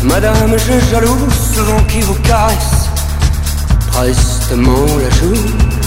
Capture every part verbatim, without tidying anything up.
Madame, je jaloux ce vent qui vous caresse prestement la joue.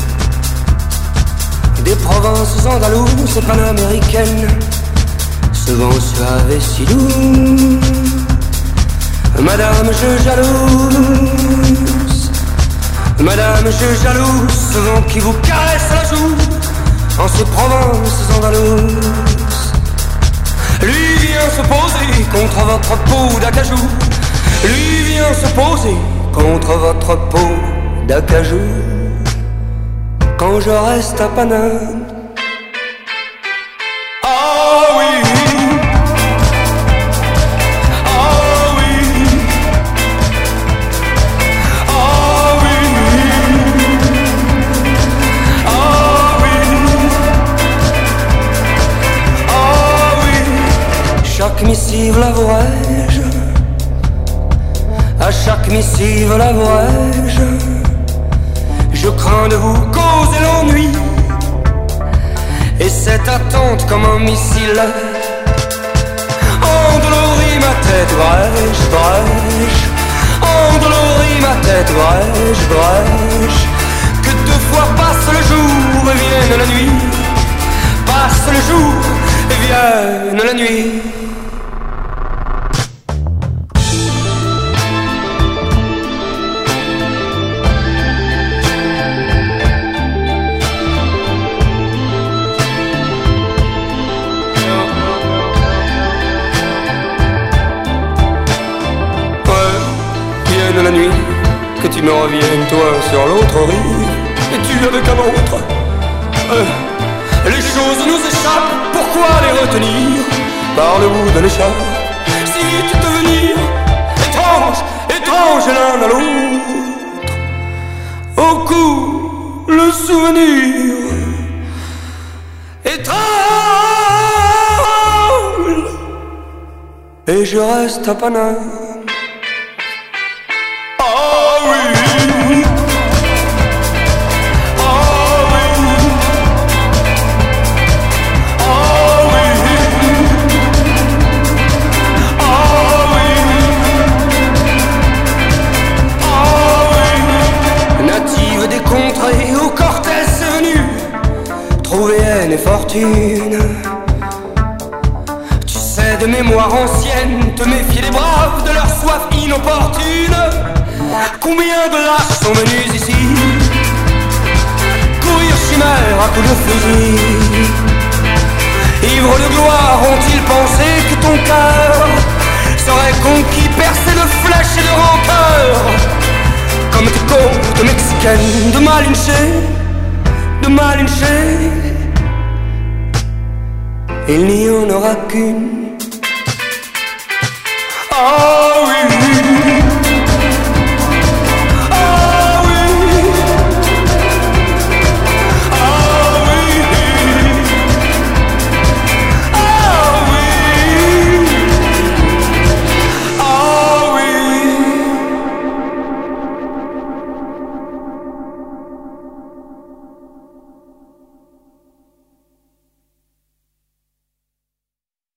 Des provinces andalouses et panaméricaines, ce vent suave et si doux. Madame, je jalouse, Madame, je jalouse ce vent qui vous caresse la joue en ces provinces andalouses. Lui vient se poser contre votre peau d'acajou. Lui vient se poser contre votre peau d'acajou. Quand je reste à Paname. Ah oui, ah oui, ah oui, ah oui, ah oui. Chaque missive l'avouerai-je, à chaque missive l'avouerai-je. Je crains de vous causer l'ennui, et cette attente comme un missile endolorit ma tête, brèche, brèche, endolorit ma tête, brèche, brèche. Que deux fois passe le jour et vienne la nuit, passe le jour et vienne la nuit. La nuit, que tu me reviennes toi sur l'autre rive, et tu avec un autre. euh, Les choses nous échappent, pourquoi les retenir par le bout de l'écharpe? Si vite devenir étrange, étrange l'un à l'autre. Au cou le souvenir étrange, et je reste à Paname. Où Cortés est venu trouver haine et fortune. Tu sais de mémoire ancienne te méfier des braves, de leur soif inopportune. Combien de lâches sont venus ici courir chimère à coups de fusil? Ivres de gloire ont-ils pensé que ton cœur serait conquis, percé de flèches et de rancœur, comme tes côtes mexicaines de Malinche, de Malinche? Il n'y en aura qu'une. Oh,